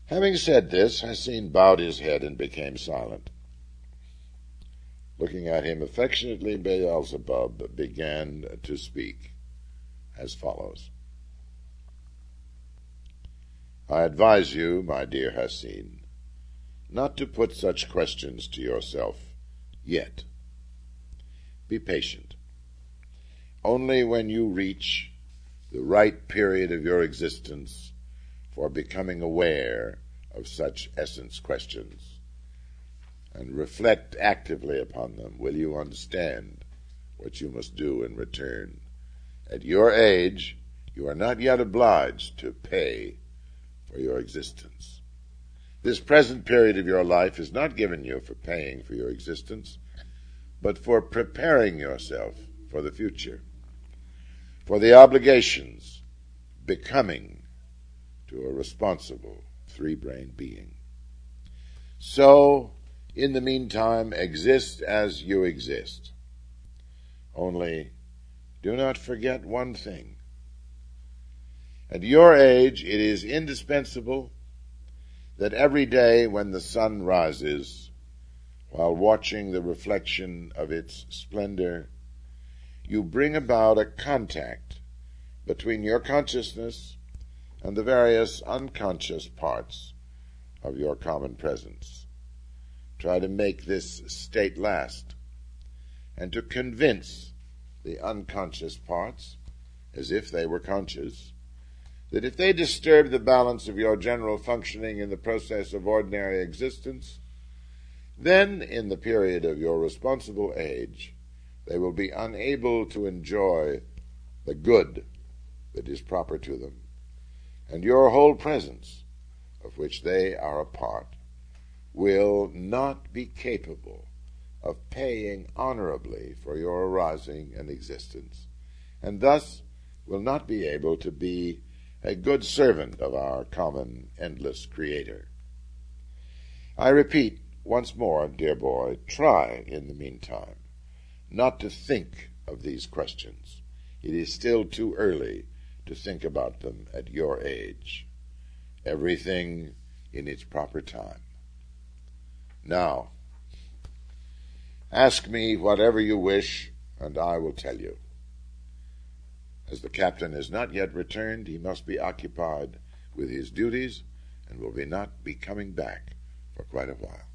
Having said this, Hassin bowed his head and became silent. Looking at him affectionately, Beelzebub began to speak as follows. I advise you, my dear Hassin, not to put such questions to yourself yet. Be patient. Only when you reach the right period of your existence for becoming aware of such essence questions and reflect actively upon them will you understand what you must do in return. At your age, you are not yet obliged to pay for your existence. This present period of your life is not given you for paying for your existence, but for preparing yourself for the future, for the obligations becoming to a responsible three-brained being. So, in the meantime, exist as you exist. Only, do not forget one thing. At your age, it is indispensable that every day when the sun rises, while watching the reflection of its splendor, you bring about a contact between your consciousness and the various unconscious parts of your common presence. Try to make this state last, and to convince the unconscious parts, as if they were conscious, that if they disturb the balance of your general functioning in the process of ordinary existence, then, in the period of your responsible age, they will be unable to enjoy the good that is proper to them, and your whole presence, of which they are a part, will not be capable of paying honorably for your arising and existence, and thus will not be able to be a good servant of our common endless Creator. I repeat once more, dear boy, try, in the meantime, not to think of these questions. It is still too early to think about them at your age. Everything in its proper time. Now, ask me whatever you wish, and I will tell you. As the captain has not yet returned, he must be occupied with his duties, and will not be coming back for quite a while.